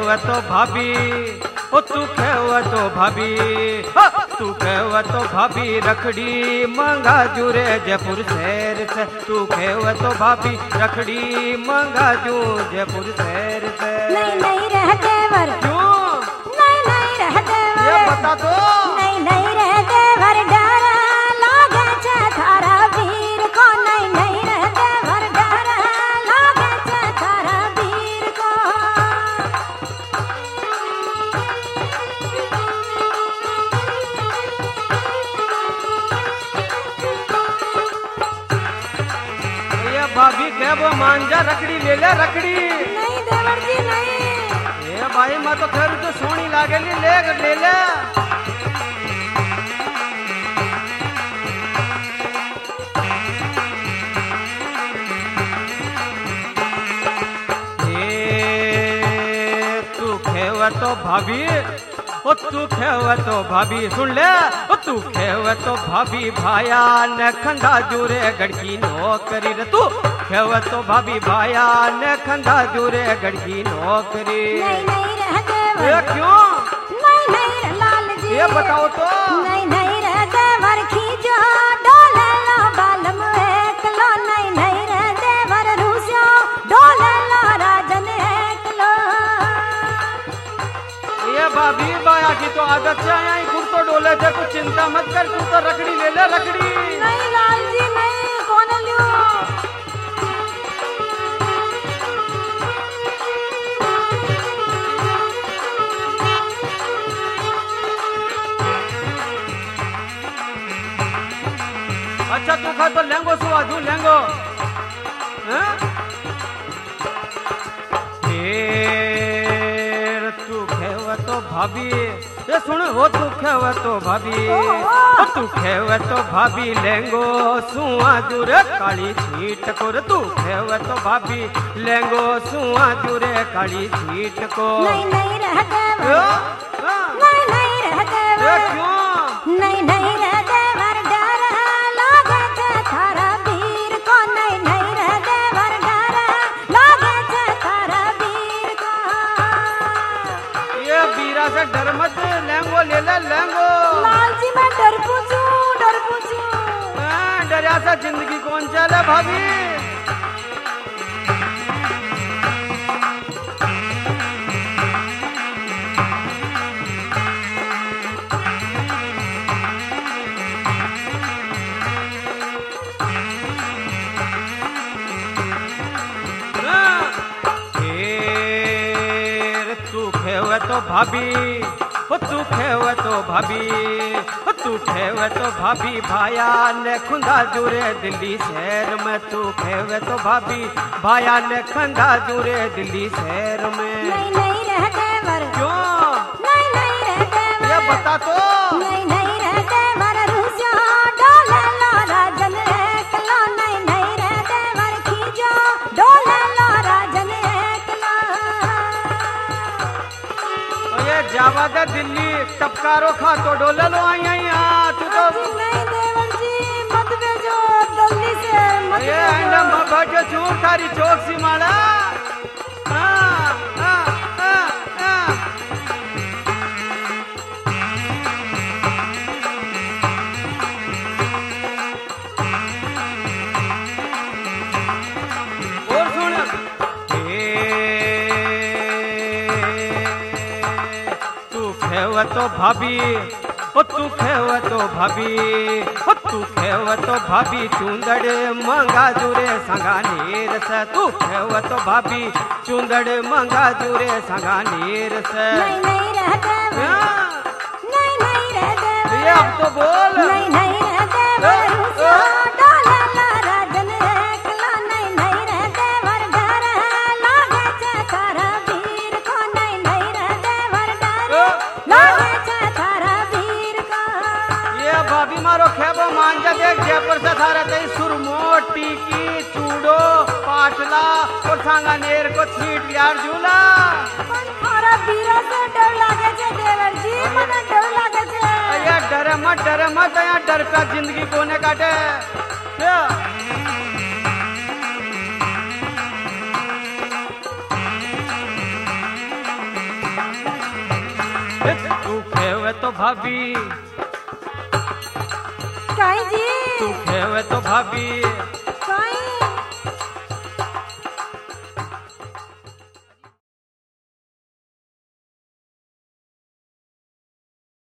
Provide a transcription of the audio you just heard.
खेव तो भाभी, ओ तू खेव तो भाभी, तू खेव तो भाभी रखड़ी मंगा जूरे जयपुर शहर से। तू खेव तो भाभी रखड़ी मंगा जू जयपुर शहर से। नहीं नहीं रह देवर, क्यों नहीं नहीं रह देवर, ये बता दो। नहीं नहीं रह देवर, डर लागे छे थारा वीर को। नहीं नहीं रह देवर, डर लागे छे थारा वीर को। ये भाभी कह वो मांझा रखड़ी ले ले रखड़ी। नहीं देवर जी नहीं। ए भाई मैं तो खैर तो सोनी लागेली ले ले। तू खेव तो भाभी, ओ तू खेव तो भाभी सुन ले। ओ तू खेव तो भाभी भाया न खंदा जूरे गड़की नौकरी रे। तू खेव तो भाभी भाया न खंदा जूरे गड़की नौकरी। नहीं नहीं रह देवर, ये क्यों नहीं नहीं रह लाल जी, ये बताओ तो। नहीं नहीं रह देवर, खींचो डोले लो बालम एक लो। नहीं नहीं रह देवर, रूसियो डोले लो राजन एक लो। ये भाभी बाया की तो आदत से आई खुद तो डोले थे। कुछ चिंता मत कर, तू तो रखड़ी ले ले रखड़ी। नहीं लाल जी नहीं, कौन लियो। अच्छा तू खा तो लेंगो सुआ दू लेंगो। फिर तू खेव तो भाभी, ये सुन हो तू खेव तो भाभी, ओ तू खेव तो भाभी लेंगो सुआ दूरे काली छीट को रे। तू खेव तो भाभी लेंगो सुआ दूरे काली छीट को। नहीं नहीं रह देवर, नहीं नहीं रह देवर, क्यों नहीं नहीं रह देवर, डर लागे छे थारा वीर को। नहीं नहीं रह देवर, डर लागे छे थारा वीर को। ये बीरा से डर मत, लेंगो ले ले लेंगो। लाल जी मैं डर पूछूं, डर पूछूं। डरिया से जिंदगी कौन चले भाभी। तू खेव तो भाभी, ओ तू खेव तो भाभी, ओ तू खेव तो भाभी भाया ने खुंदा जूरे दिल्ली शहर में। तू खेव तो भाभी भाया ने खुंदा जूरे दिल्ली शहर में। नहीं नहीं रह देवर, क्यों नहीं नहीं रह देवर, ये बता तो। नहीं नहीं रह देवर, रूसियो डोले लो राजन एक लो। नहीं नहीं रह देवर, खींचो डोले लो राजन एक लो। ये जावा दे दिल्ली टपकारो खा तो डोले लो आई आई। तू तो नहीं देवर जी मत भेजो दिल्ली से, मत ये भेजो। अंडा बाजो चूर थारी चौक सी माला। और सुन तू खेव तो भाभी, ओ तू खेव तो भाभी, ओ तू खेव तो भाभी चुंदड़ मंगा जूरे संगा नीर से। तू खेव तो भाभी चुंदड़ मंगा जूरे संगा नीर से। नहीं नहीं रह देवर, नहीं नहीं रह देवर, ये अब तो बोल। नहीं नहीं रह देवर, रूसियो डोले लो राजन एक लो। नहीं नहीं रह देवर, डर लागे छे थारा वीर को। नहीं नहीं रह देवर, डर लागे छे थारा वीर को। ये भाभी मारो खेबो मांझा देख जयपुर से थारा तई सुरमो टीकी चूड़ो पाटला और सांगा नेर को छीट यार झूला। पण थारा वीरा से डर लागे छे देवर जी, मने डर लागे छे। ये डरे मत यहाँ डर पे जिंदगी कोने काटे। तू खेवे तो भाभी, काई जी तू खेवे तो भाभी